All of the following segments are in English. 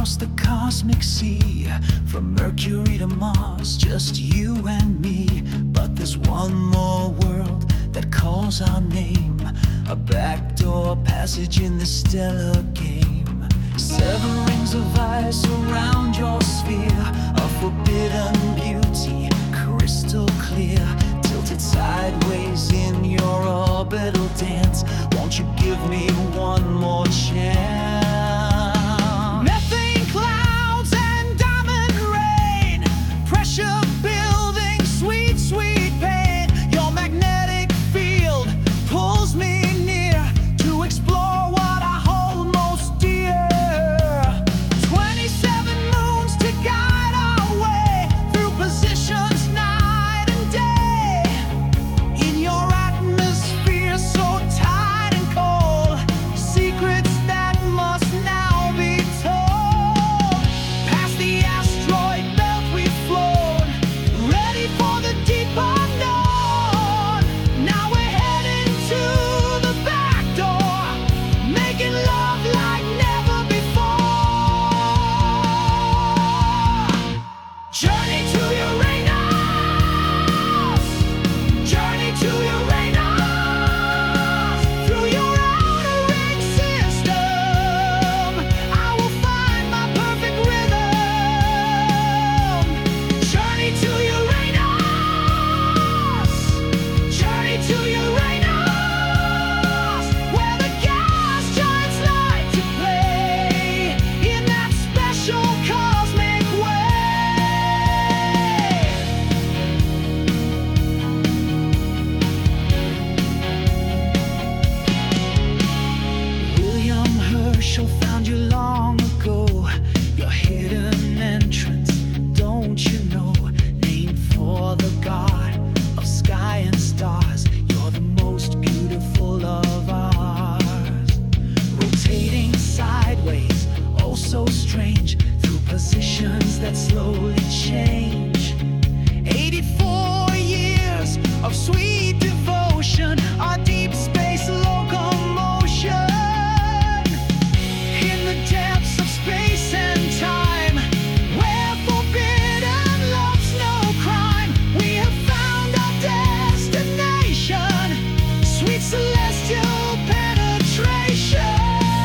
across the cosmic sea, from Mercury to Mars, just you and me. But there's one more world that calls our name, a backdoor passage in the stellar game. 7 rings of ice around your sphere, a forbidden beauty, crystal clear, tilted sideways in your orbital dance. Won't you give me one more chance? Methane clouds and diamond rain, pressure building, sweet, sweet pain. Your magnetic field pulls me near to explore what I hold most dear. 27 moons to guide our way through positions night and day. In your atmosphere so tight and cold, secrets that must now be told. Past the asteroid belt we've flown, ready for the deep unknown. Now we're heading to the back door, making love like never before. Journey to Uranus, journey to Uranus. Through your outer ring system, I will find my perfect rhythm. Journey to Uranus, journey to Uranus, where the gas giants like to play in that special cosmic way. William Herschel found you long ago, your hidden entrance, don't you know? Named for the god of sky and stars, you're the most beautiful of ours. Rotating sideways, oh so strange, through positions that slowly change. 84 years of sweet devotion, our deep space locomotion. In the depths of space and time, where forbidden love's no crime, we have found our destination, sweet celestial penetration.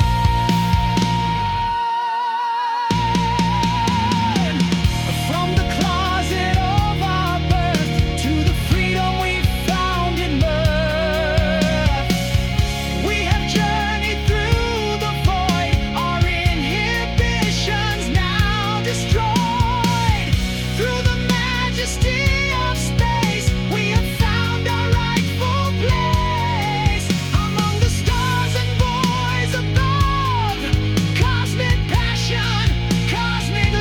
From the closet of our birth to the freedom we found in mirth, we have journeyed through the void, our inhibitions now destroyed. Through the majesty of space, we have found our rightful place among the stars and boys above. Cosmic passion, cosmic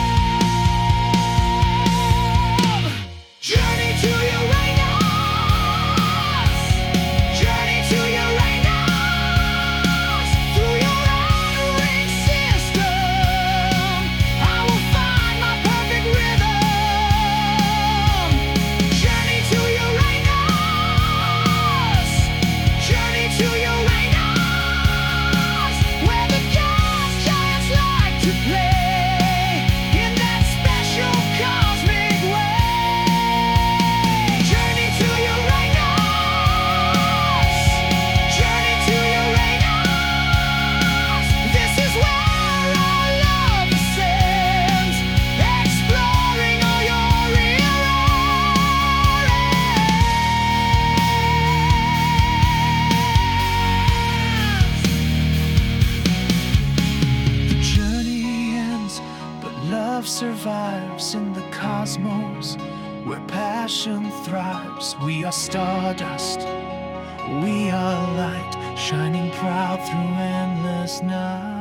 love. Journey to Uranus, journey to Uranus. Through your outer ring system, I will find my perfect rhythm. Journey to Uranus, journey to Uranus, where the gas giants like to play in that special cosmic way. Journey to Uranus, journey to Uranus. This is where our love ascends, exploring all your The journey ends, but love survives in the cosmos, where passion thrives. We are stardust, we are light, shining proud through endless night.